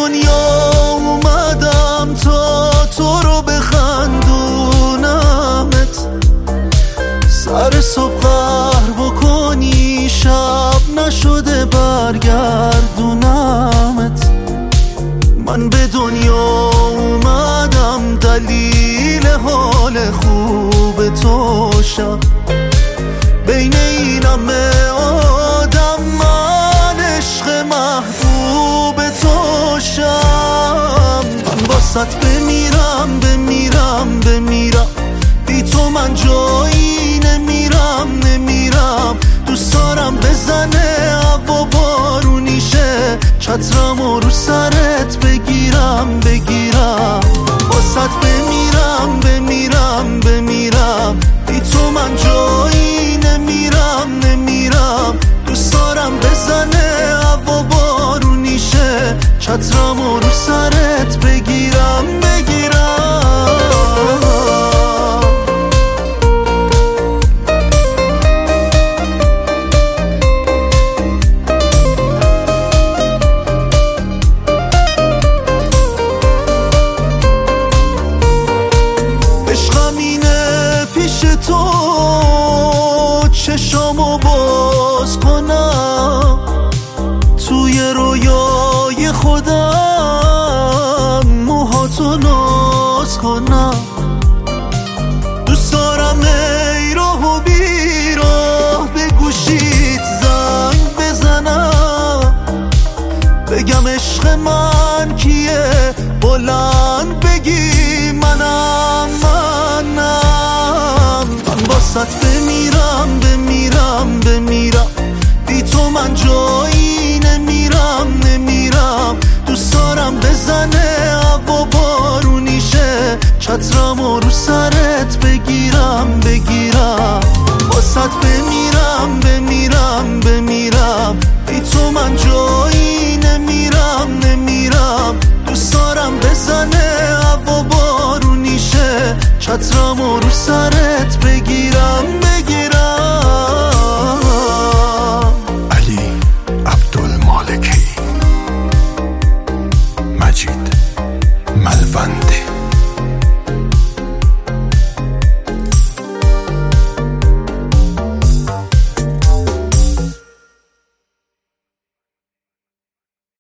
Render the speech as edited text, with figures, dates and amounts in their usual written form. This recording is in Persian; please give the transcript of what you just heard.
دنیا اومدم تا تو رو بخندونمت، سر صبح قهر بکنی شب نشده برگردونمت. من به دنیا اومدم دلیل حال خوب تو شم، بین این همه آدم من عشق محبوب تو شم. من واسط بمیرم بمیرم بمیرم، بی تو من جایی نمیرم. دوست دارم بزنه هوا بارونیشه، چترمو رو سرت بگیرم. واسط بمیرم بمیرم، بی تو من جایی نمیرم. دوست دارم بزنه هوا بارونیشه، چترمو رو سرت بگیرم. عشقم اینه پیش تو چشامو باز کنم، توی رویای خودم موهاتو ناز کنم. دوست دارم ای راه و بیراه به گوشیت زنگ بزنم، بگم عشق من کیه، بلند بگی منم. من واسط بمیرم بمیرم، بی تو من جایی نمیرم. دوست دارم بزنه هوا بارونیشه، چترمو رو سرت بگیرم. واسط بمیرم بمیرم، بی تو من جایی نمیرم. دوست دارم بزنه هوا بارونیشه، چترمو رو سرت